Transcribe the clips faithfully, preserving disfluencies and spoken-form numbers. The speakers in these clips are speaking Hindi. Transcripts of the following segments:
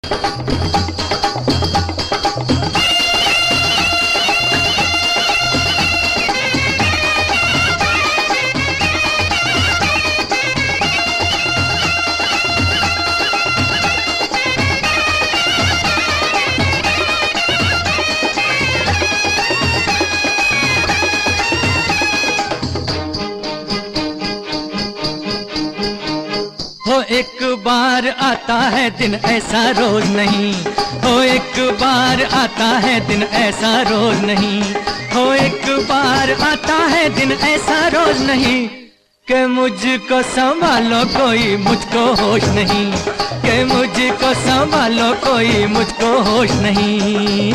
हो एक बार आता है दिन ऐसा रोज नहीं, हो एक बार आता है दिन ऐसा रोज नहीं, हो एक बार आता है दिन ऐसा रोज नहीं कि मुझको संभालो कोई मुझको होश नहीं, कि मुझको संभालो कोई मुझको होश नहीं।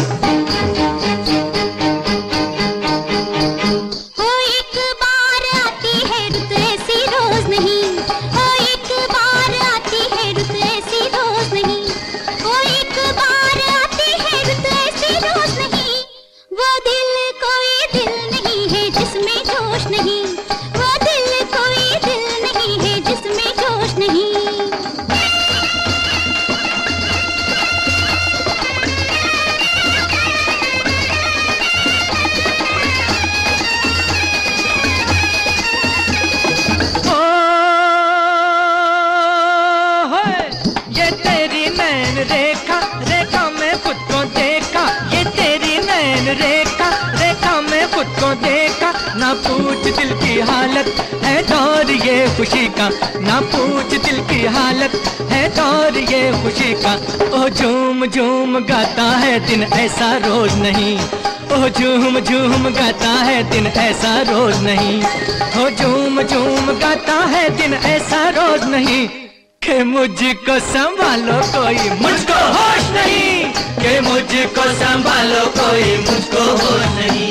रेखा रेखा में खुद को देखा, ये तेरी नैन रेखा रेखा में खुद को देखा। ना पूछ दिल की हालत है दौर ये खुशी का, ना पूछ दिल की हालत है दौर ये खुशी का। ओ झूम झूम गाता है दिन ऐसा रोज नहीं, ओ झूम झूम गाता है दिन ऐसा रोज नहीं, ओ झूम झूम गाता है दिन ऐसा रोज नहीं कि मुझको संभालो कोई मुझको होश नहीं, कि मुझको संभालो कोई मुझको होश नहीं।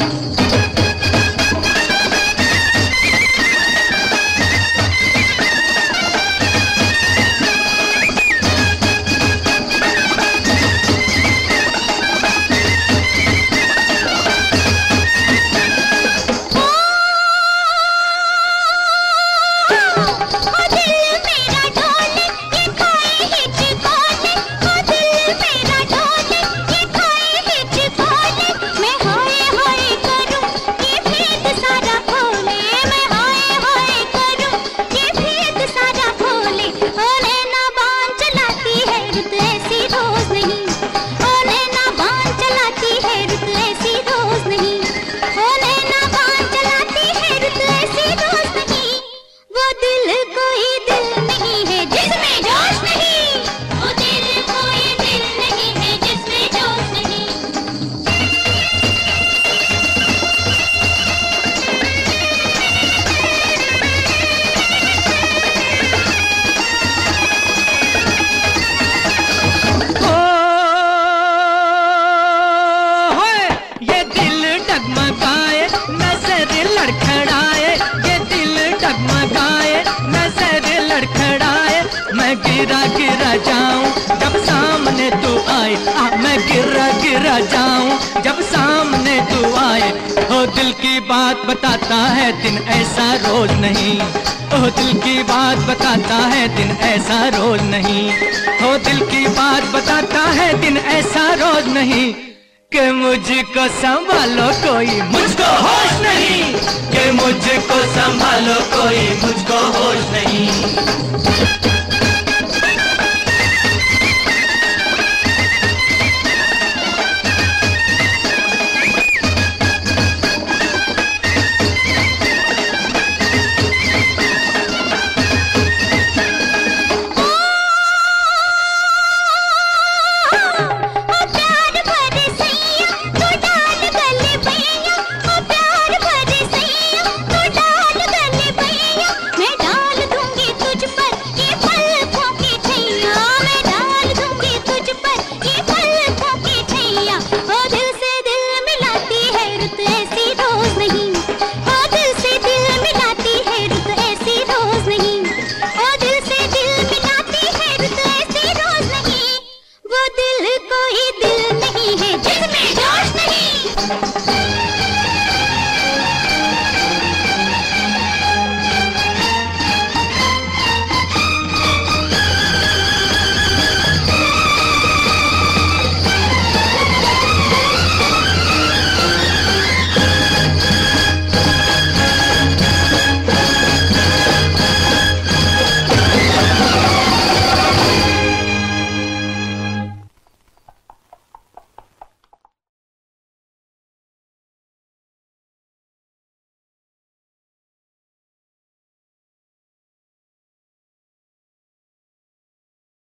मैं गिरा गिरा जाऊं जब सामने तू आए, आ, मैं गिरा गिरा जाऊं जब सामने तू आए। ओ दिल की बात बताता है दिन ऐसा रोज नहीं, ओ दिल की बात बताता है दिन ऐसा रोज नहीं, ओ दिल की बात बताता है दिन ऐसा रोज नहीं कि मुझको संभालो कोई मुझको होश नहीं, कि मुझको संभालो कोई मुझको होश नहीं।